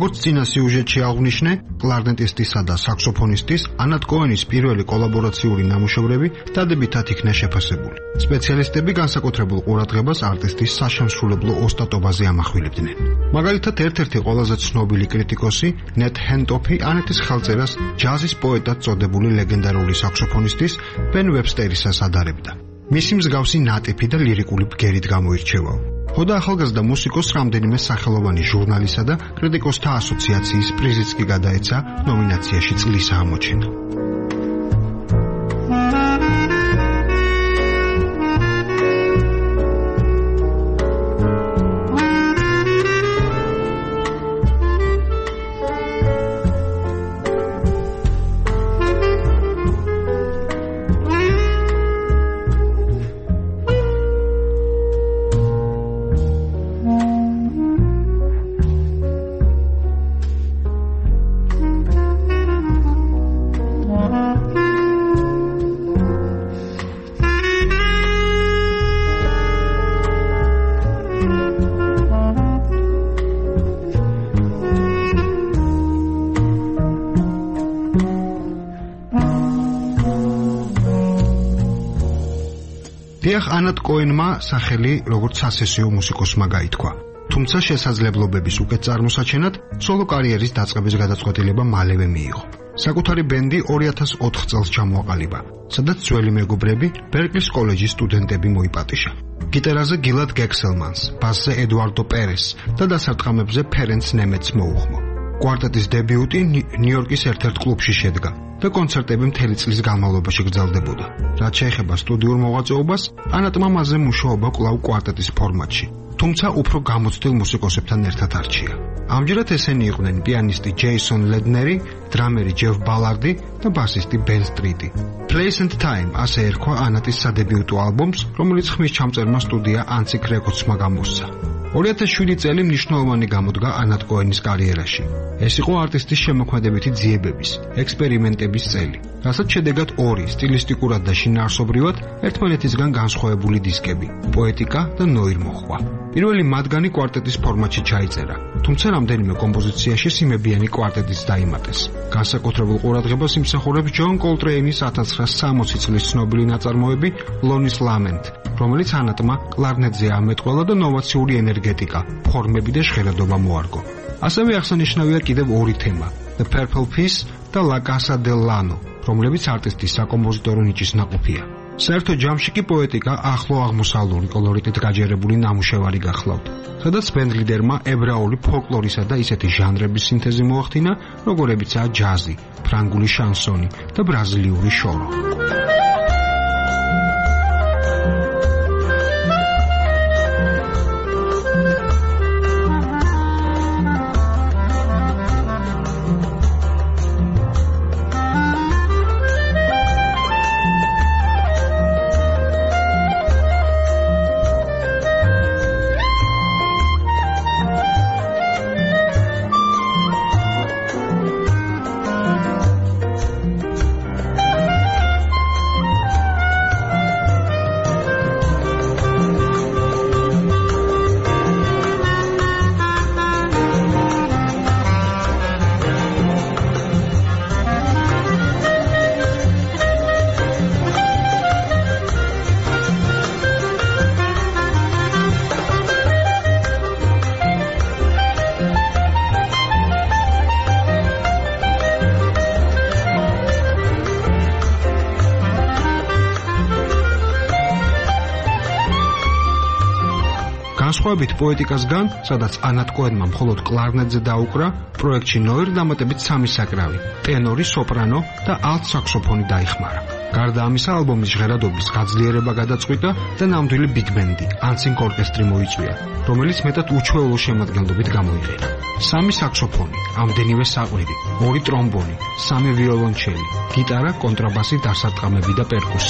როგორც წინა სიუჟეტში აღვნიშნე, კლარნეტისტისა და საქსოფონისტის ანატ კოენის პირველი კოლაბორაციული ნამუშევრები დადებითად იქნა შეფასებული. სპეციალისტები განსაკუთრებულ ყურადღებას არტისტის საშემსრულებლო ოსტატობაზე ამახვილებდნენ. მაგალითად, ერთ-ერთი ყველაზე ცნობილი კრიტიკოსი, ნეთ ჰენტოფი, ანეტის ხელწერას ჯაზის პოეტად წოდებული ლეგენდარული საქსოფონისტის ბენ ვებსტერისას ადარებდა. მისი მსგავსი ნატიფი და ლირიკული ბგერით გამოირჩევაო. ხოდა ახალგაზრდა მუსიკოს რამდენიმე სახელოვანი ჟურნალისა და კრიტიკოსთა ასოციაციის პრიზიც კი გადაეცა ნომინაციაში წლის აღმოჩენა. დიახ, ანატ კოენმა სახელი როგორც სასესიო მუსიკოსმა გაითქვა. თუმცა შესაძლებლობების უკეთ წარმოსაჩენად სოლო კარიერის დაწყების გადაწყვეტილება მალევე მიიღო. საკუთარი ბენდი 2004 წელს ჩამოაყალიბა, სადაც ძველი მეგობრები ბერკლის კოლეჯის სტუდენტები მოიპატიჟა. გიტარაზე გილად გექსელმანს, ბასზე ედუარდო პერეს და დასარტყამებზე ფერენც ნემეტს მოუხმო. კვარტეტის დებიუტი ნიუ-იორკის ერთ-ერთ კლუბში შედგა და კონცერტები მთელი წლის განმავლობაში გრძელდებოდა. რაც შეეხება სტუდიურ მოღვაწეობას, ანატმა მასზე მუშაობა კვლავ კვარტეტის ფორმატში, თუმცა უფრო გამოცდილ მუსიკოსებთან ერთად არჩია. ამჯერად ესენი იყვნენ პიანისტი ჯეისონ ლედნერი, დრამერი ჯეფ ბალარდი და ბასისტი ბენ სტრიტი. Place and Time ასე ერქვა ანატის სადებიუტო ალბომს, რომელიც ხმის ჩამწერმა სტუდია Antic Records-მა გამოსცა. 2007 წელი მნიშვნელოვანი გამოდგა ანატ კოენის კარიერაში. ეს იყო არტისტის შემოქმედებითი ძიებების, ექსპერიმენტების წელი, რასაც შედეგად ორი სტილისტიკურად და შინაარსობრივად ერთმანეთისგან განსხვავებული დისკები, პოეტიკა და ნოირ მოჰყვა. პირველი მათგანი კვარტეტის ფორმატში ჩაიწერა, თუმცა რამდენიმე კომპოზიციაში სიმებიანი კვარტეტიც დაიმატეს. განსაკუთრებულ ყურადღებას იმსახურებს ჯონ კოლტრეინის 1960 წლის ცნობილი ნაწარმოები ლონის ლამენტ, რომელიც ანატმა კლარნეტზე ამეტყველა და ნოვაციური ენერგეტიკა, ფორმები და ჟღერადობა მოარგო. ასევე აღსანიშნავია კიდევ ორი თემა, The Purple Piece და La Casa del Lano, რომლებიც არტისტის საკომპოზიტორო ნიჭის ნაყოფია. საერთო ჯამში კი პოეტიკა ახლო აღმოსავლური კოლორიტით გაჯერებული ნამუშევარი გახლავთ, სადაც ბენდლიდერმა ებრაული ფოლკლორისა და ისეთი ჟანრების სინთეზი მოახდინა, როგორებიცაა ჯაზი, ფრანგული შანსონი და ბრაზილიური შორო. განსხვავებით პოეტიკასგან, სადაც ანატ კოენმა მხოლოდ კლარნეტზე დაუკრა, პროექტში ნოირ დამატებით სამი საკრავი, ტენორი, სოპრანო და ალტ საქსოფონი დაიხმარა. გარდა ამისა, ალბომის ჟღერადობის გაძლიერება გადაწყვიტა და ნამდვილი ბიგ-ბენდი, ანსინგ ორკესტრი მოიწვია, რომელიც მეტად უჩვეულო შემადგენლობით გამოიყენა. სამი საქსოფონი, ამდენივე საყვირი, ორი ტრომბონი, სამი ვიოლონჩელი, გიტარა, კონტრაბასი, დასარტყამები და პერკუსია.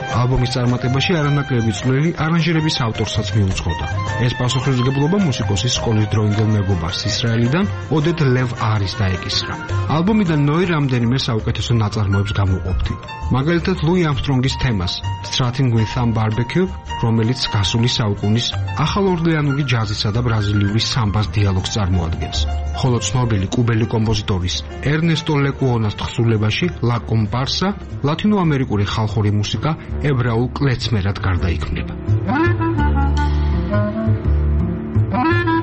ალბომის წარმატებაში არანაკლები წვლილი არანჟირების ავტორსაც მიუძღოდა. ეს პასუხისმგებლობა მუსიკოსის სკოლის დროინდელ მეგობარს ისრაელიდან ოდედ ლევ არის დაეკისრა. ალბომიდან ნოი რამდენიმე საუკეთესო ნაწარმოებს გამოვყოფდა. მაგალითად ლუი ამსტრონგის თემას Starting with some barbecue, რომელიც გასული საუკუნის ახალორლეანული ჯაზისა და ბრაზილიური სამბას დიალოგს წარმოადგენს. ხოლო ცნობილი კუბელი კომპოზიტორის ერნესტო ლეკუონას თხზულებაში La Comparsa ლათინოამერიკული ხალხური მუსიკა ებრაულ კლეცმერად გარდაიქმნება.